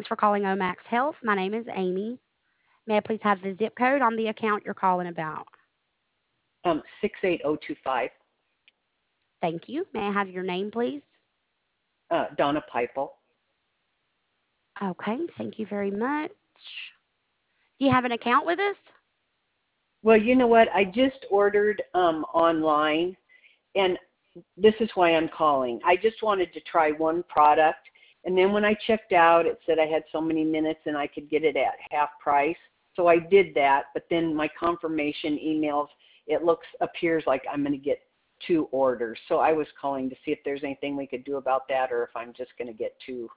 Thanks for calling Omax Health. My name is Amy. May I please have the zip code on the account you're calling about? 68025. Thank you. May I have your name, please? Donna Pipel. Okay, thank you very much. Do you have an account with us? Well, you know what? I just ordered online, and this is why I'm calling. I just wanted to try one product, and then when I checked out, it said I had so many minutes and I could get it at half price. So I did that, but then my confirmation emails, it appears like I'm going to get 2 orders. So I was calling to see if there's anything we could do about that, or if I'm just going to get two.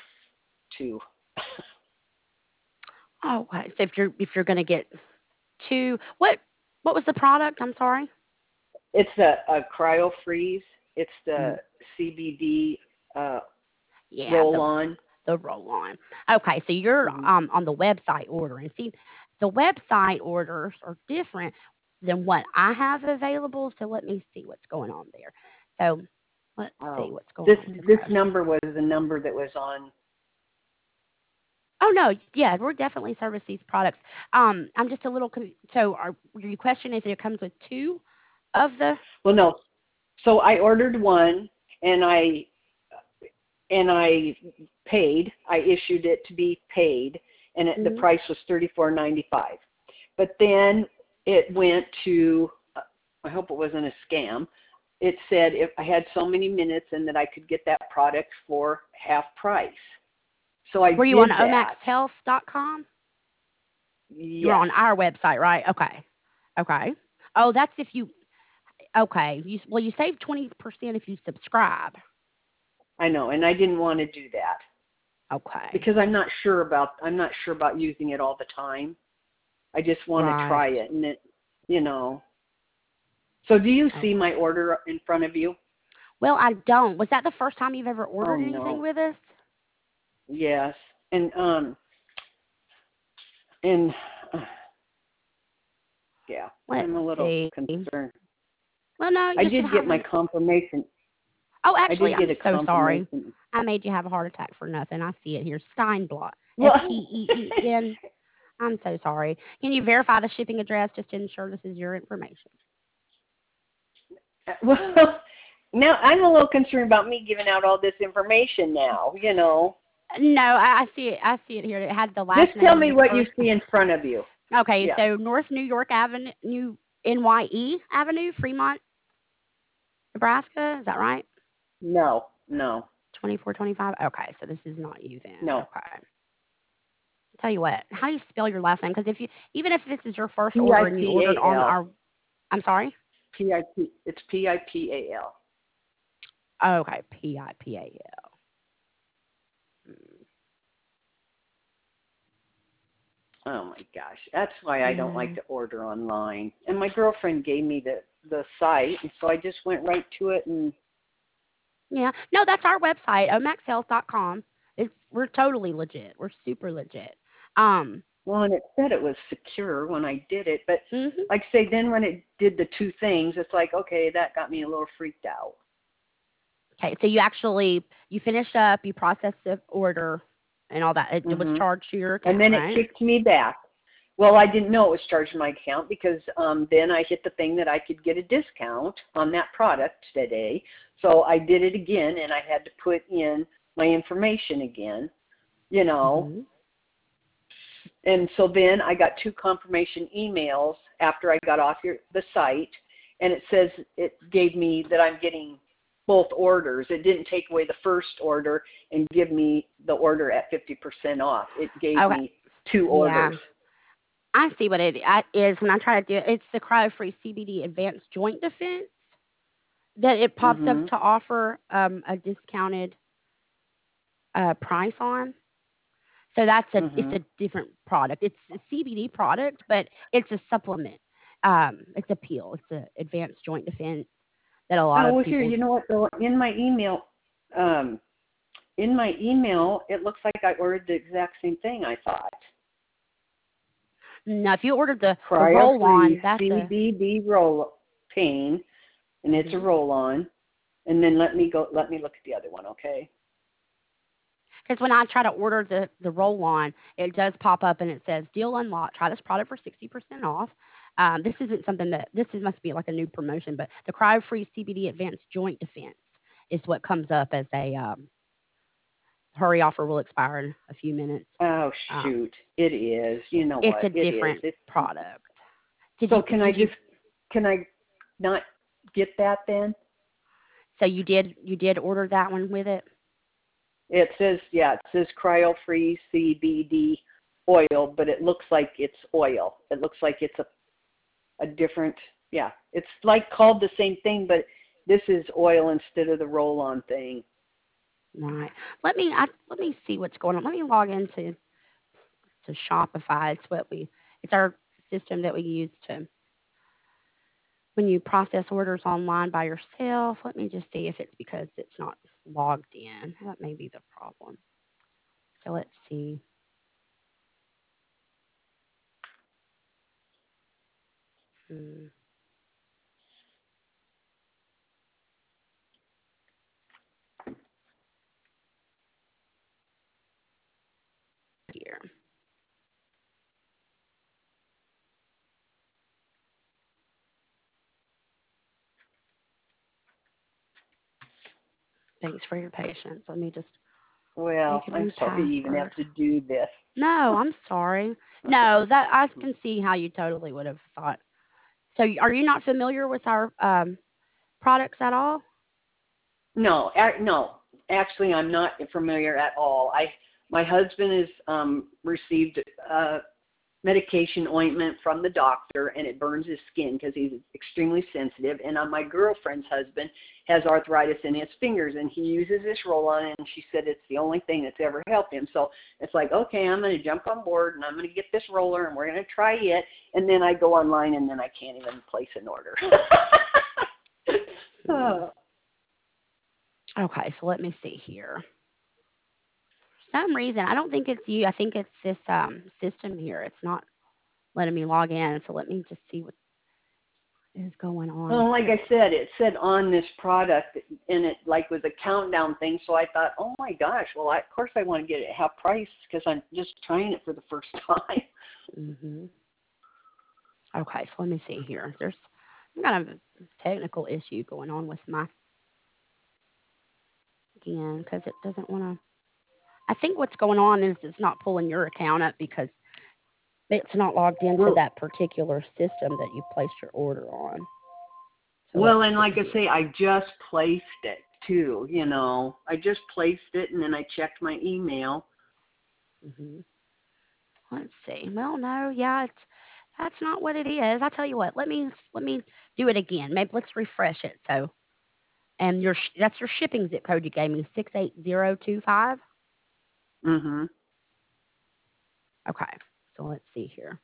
Okay, so if you're going to get 2, what was the product? I'm sorry. It's a cryo freeze. It's the CBD roll on. The roll on. Okay, so you're on the website ordering. See, the website orders are different than what I have available. So let me see what's going on there. So let's see what's going on. This number was the number that was on. Oh no, yeah, we're definitely service these products. I'm just a little. So, your question is if it comes with 2 of the? Well, no. So I ordered one, and I paid. I issued it to be paid, and the price was $34.95. But then it went to. I hope it wasn't a scam. It said if I had so many minutes and that I could get that product for half price. So I Were you did on that. omaxhealth.com? Yes. You're on our website, right? Okay. Oh, that's if you. Okay. You save 20% if you subscribe. I know, and I didn't want to do that. Okay. Because I'm not sure about using it all the time. I just want to try it, and it. So do you see my order in front of you? Well, I don't. Was that the first time you've ever ordered anything with us? Yes, and yeah, I'm a little concerned. Well, no, I did get my confirmation. Oh, actually, I'm so sorry. I made you have a heart attack for nothing. I see it here. Steinblot. Steen. I'm so sorry. Can you verify the shipping address just to ensure this is your information? Well, now I'm a little concerned about me giving out all this information now, No, I see it. I see it here. It had the last Just tell me what you see in front of you. Okay, so North New York Avenue, NYE Avenue, Fremont, Nebraska. Is that right? No. 2425. Okay, so this is not you then. No. Okay. I'll tell you what. How do you spell your last name? Because even if this is your first order and you ordered on our, I'm sorry. P-I-P. It's P-I-P-A-L. Okay, P-I-P-A-L. Oh my gosh, that's why I don't like to order online. And my girlfriend gave me the site, and so I just went right to it. And yeah, no, that's our website, omaxhealth.com. We're totally legit. We're super legit. Well, and it said it was secure when I did it, but like I say, then when it did the 2 things, it's like, okay, that got me a little freaked out. Okay, so you finished up, you processed the order and all that. It was charged to your account, and then it kicked me back. Well, I didn't know it was charged to my account because then I hit the thing that I could get a discount on that product today. So I did it again, and I had to put in my information again, And so then I got 2 confirmation emails after I got off the site, and it says it gave me that I'm getting both orders. It didn't take away the first order and give me the order at 50% off. It gave me 2 orders. I see what it is when I try to do it. It's the cryo-free CBD Advanced Joint Defense that it pops up to offer a discounted price on. So it's a different product. It's a CBD product, but it's a supplement. It's a pill. It's an Advanced Joint Defense that a lot of people. Here, you know what? Though, in my email, it looks like I ordered the exact same thing. I thought. No, if you ordered the roll-on, that's CBD roll pain, and it's a roll-on. And then let me look at the other one, okay? Because when I try to order the roll on, it does pop up and it says deal unlocked. Try this product for 60% off. This isn't something that must be like a new promotion, but the cryo free CBD Advanced Joint Defense is what comes up as a hurry offer will expire in a few minutes. Oh Um, shoot, it is. You know it's what? a It is. different product. So can I not get that then? So you did order that one with it? It says cryo free CBD oil, but it looks like it's oil. It looks like it's a different, it's like called the same thing, but this is oil instead of the roll-on thing. Right. Let me see what's going on. Let me log into Shopify. It's our system that we use to when you process orders online by yourself. Let me just see if it's because it's not logged in. That may be the problem. So let's see. Here. Thanks for your patience. Let me just Well, make a I'm new sorry you even password. have to do this. No, I'm sorry. No, that I can see how you totally would have thought. So, are you not familiar with our products at all? No, no. Actually, I'm not familiar at all. My husband has received medication ointment from the doctor, and it burns his skin because he's extremely sensitive. And my girlfriend's husband has arthritis in his fingers, and he uses this roll-on, and she said it's the only thing that's ever helped him. So it's like, okay, I'm going to jump on board, and I'm going to get this roller, and we're going to try it. And then I go online, and then I can't even place an order. Okay, so let me see here. For some reason, I don't think it's you. I think it's this system here. It's not letting me log in. So let me just see what is going on. Well, like I said, it said on this product, and it like was a countdown thing. So I thought, oh my gosh, well, of course I want to get it at half price because I'm just trying it for the first time. Mhm. Okay, so let me see here. There's some kind of technical issue going on with my again because it doesn't want to. I think what's going on is it's not pulling your account up because it's not logged into Well, that particular system that you placed your order on. So let's well, and like see I here. say, I just placed it too. You know, I just placed it, and then I checked my email. Let's see. Well, no, yeah, that's not what it is. I tell you what. Let me do it again. Maybe let's refresh it. So, and that's your shipping zip code you gave me 68025. Mhm. Okay. So let's see here.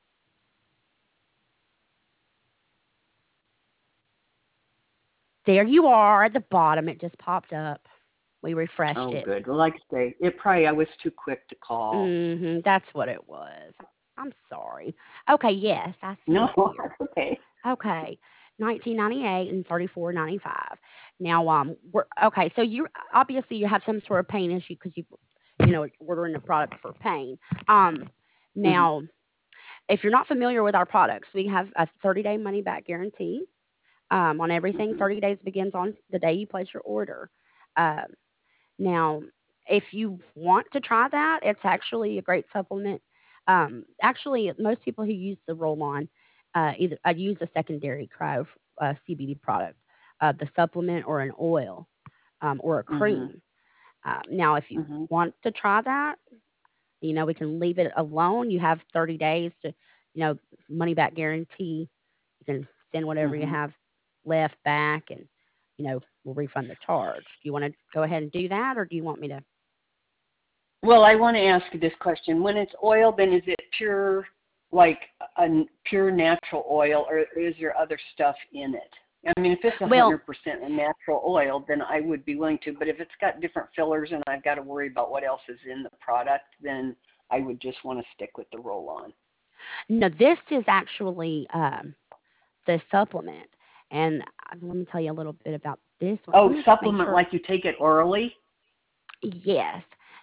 There you are at the bottom. It just popped up. We refreshed Oh, it. good. Well, like I say, I was too quick to call. That's what it was. I'm sorry. Okay, yes, I see No, it here. that's okay. Okay. 1998 and 34.95. Now, we're okay. So you have some sort of pain issue because ordering a product for pain. Mhm. Now, if you're not familiar with our products, we have a 30-day money back guarantee on everything. Mhm. 30 days begins on the day you place your order. Um, Now, if you want to try that, it's actually a great supplement. Actually, most people who use the roll-on either use a secondary cryo CBD product, the supplement or an oil or a Mhm. cream. Now, if you Mhm. want to try that, we can leave it alone. You have 30 days to, money back guarantee. You can send whatever you Mhm. have left back and, we'll refund the charge. Do you want to go ahead and do that or do you want me to? Well, I want to ask you this question. When it's oil, then is it pure, like pure natural oil, or is there other stuff in it? I mean, if it's Well, 100% a natural oil, then I would be willing to. But if it's got different fillers and I've got to worry about what else is in the product, then I would just want to stick with the roll-on. no, this is actually the supplement. And let me tell you a little bit about this one. Oh, Let me just make supplement sure. like you take it orally? Yes.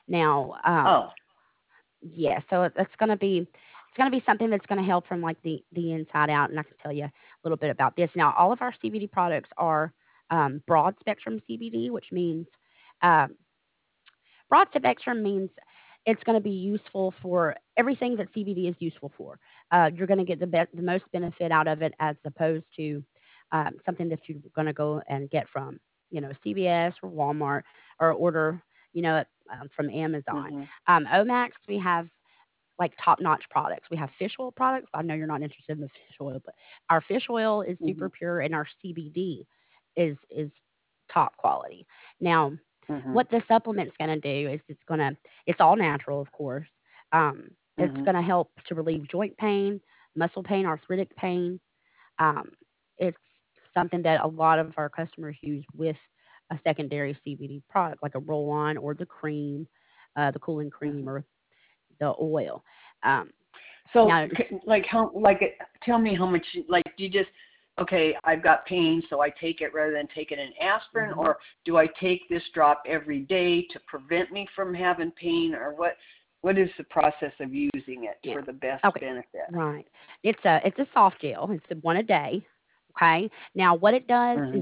Now, Oh. yeah, so it's gonna be something that's gonna help from like the inside out, and I can tell you a little bit about this. Now, all of our CBD products are broad spectrum CBD, which means um, broad spectrum means it's going to be useful for everything that CBD is useful for. You're going to get the most benefit out of it as opposed to something that you're going to go and get from, CVS or Walmart or order, from Amazon. Mhm. Omax, we have like top-notch products. We have fish oil products. I know you're not interested in the fish oil, but our fish oil is super Mhm. pure, and our CBD is top quality. Now, Mhm. what the supplement's going to do is it's all natural, of course. It's Mhm. going to help to relieve joint pain, muscle pain, arthritic pain. Um, it's something that a lot of our customers use with a secondary CBD product, like a roll-on or the cream, the cooling cream Mhm. or the oil. Um, So, now, like how, tell me how much, like, do you just, okay, I've got pain, so I take it rather than taking an aspirin, mhm. or do I take this drop every day to prevent me from having pain, or what is the process of using it Yeah. for the best Okay. benefit? Right. It's a soft gel. It's a one a day. Okay. Now what it does is Mhm.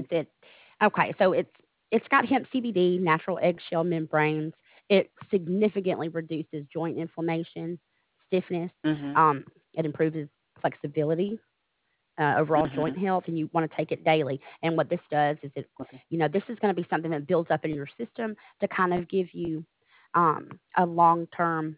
so it's got hemp CBD, natural eggshell membranes. It significantly reduces joint inflammation, stiffness. Mhm. Um, it improves flexibility, overall joint Mhm. health, and you want to take it daily. And what this does is Okay. this is going to be something that builds up in your system to kind of give you a long term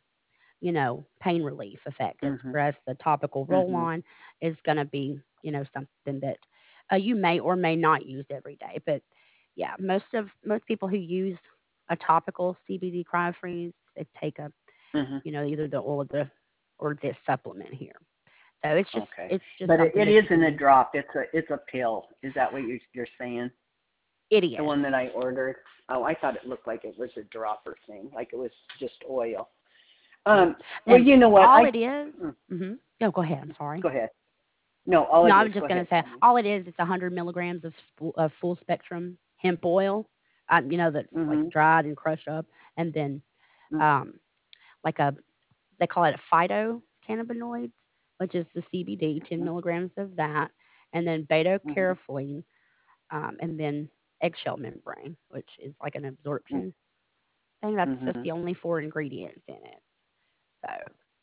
pain relief effect. Mhm. Whereas the topical roll Mhm. on is going to be, something that you may or may not use every day. But yeah, most people who use a topical CBD cryo freeze, they take Mhm. either the oil or this supplement here. So it's just Okay. it's just But something it that you isn't can a use. drop. It's a pill. Is that what you're saying? It The is. one that I ordered. Oh, I thought it looked like it was a dropper thing, like it was just oil. Mm. Well, And you know what? all it is. Mm, No, go ahead. I'm sorry. go ahead. No, all No, it I is. was Go just going ahead. to say, Tell me. all it is, it's 100 milligrams of full spectrum hemp oil, that's like Mhm. dried and crushed up, and then Mhm. um, like they call it a phytocannabinoids, which is the CBD, 10 Mhm. milligrams of that, and then beta Mhm. carotene, and then eggshell membrane, which is like an absorption thing. That's just Mhm. the only four ingredients in it. So,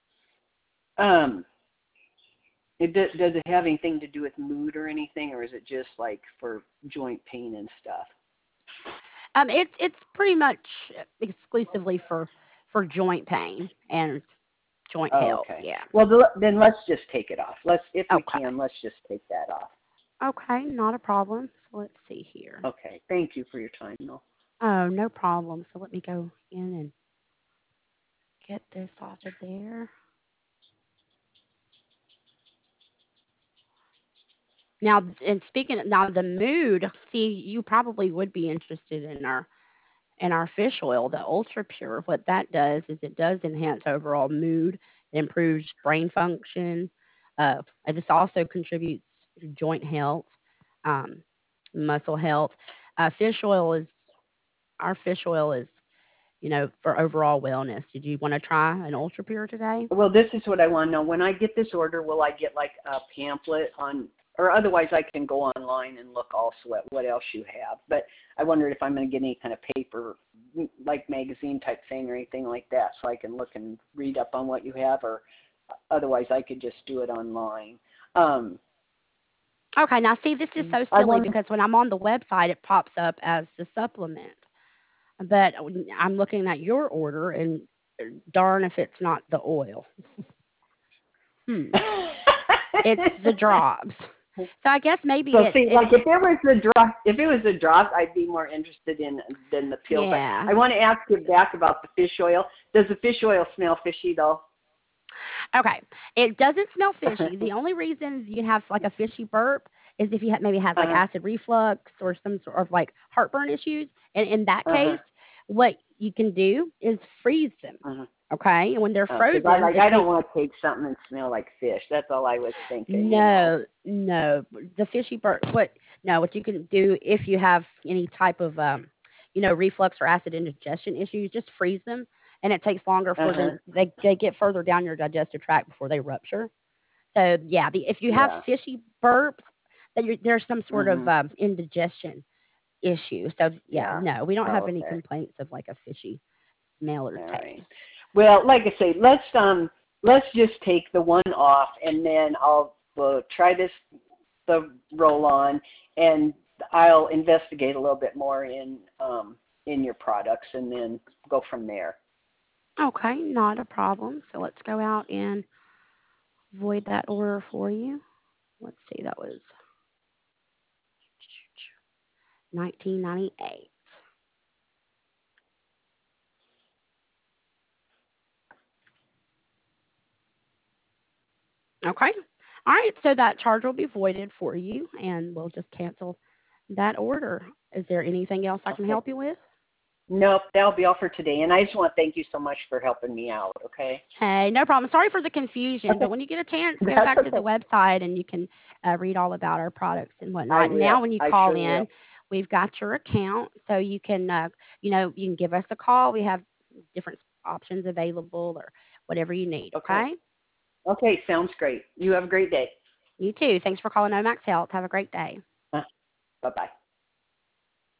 Um, does it have anything to do with mood or anything, or is it just like for joint pain and stuff? it's pretty much exclusively for joint pain and joint Oh, health. okay. Yeah. Well, then let's just take it off. If we Okay. can, let's just take that off. Okay, not a problem. So let's see here. Okay. Thank you for your time, though. Oh, no problem. So let me go in and get this off of there. Now, and speaking now, the mood. See, you probably would be interested in our fish oil, the ultra pure. What that does is it does enhance overall mood. It improves brain function. This also contributes to joint health, um, muscle health. Fish oil is our fish oil is for overall wellness. Did you want to try an ultra pure today? Well, this is what I want to know. When I get this order, will I get like a pamphlet on, or otherwise I can go online and look also at what else you have. But I wondered if I'm going to get any kind of paper, like magazine type thing or anything like that, so I can look and read up on what you have, or otherwise I could just do it online. Um, Okay, now see, this is so I silly want. because when I'm on the website, it pops up as the supplement. But I'm looking at your order, and darn if it's not the oil. Hmm. It's the drops. So I guess maybe So it see, it like if it was a drop, I'd be more interested in than the pill. But yeah. I want to ask you back about the fish oil. Does the fish oil smell fishy though? Okay. It doesn't smell fishy. The only reason you can have like a fishy burp is if you maybe had like Uh-huh. acid reflux or some sort of like heartburn issues. And in that Uh-huh. case, what you can do is freeze them. Uh-huh. Okay, and when they're Because frozen, it I don't takes want to take something and smell like fish. That's all I was thinking, you know. no, no. The fishy burp. What you can do if you have any type of reflux or acid indigestion issues, just freeze them, and it takes longer for Uh-huh. them. They get further down your digestive tract before they rupture. So yeah, if you have Yeah. fishy burps, there's some sort of Mhm. indigestion issue. So yeah, Yeah. no, we don't have Oh, any okay. complaints of like a fishy smell or All right. taste. Well, like I say, let's just take the one off, and then we'll try the roll on, and I'll investigate a little bit more in your products, and then go from there. Okay, not a problem. So let's go out and void that order for you. Let's see, that was 1998. Okay. All right, so that charge will be voided for you, and we'll just cancel that order. Is there anything else I can Okay. help you with? Nope, that'll be all for today. And I just want to thank you so much for helping me out. Okay. Hey, no problem. Sorry for the confusion, Okay. but when you get a chance, go That's back to the okay. website and you can read all about our products and I whatnot. And now, will. when you I call sure will. in, we've got your account, so you can, you can give us a call. We have different options available, or whatever you need. Okay. Okay. Okay. Sounds great. You have a great day. You too. Thanks for calling Omax Health. Have a great day. Bye bye.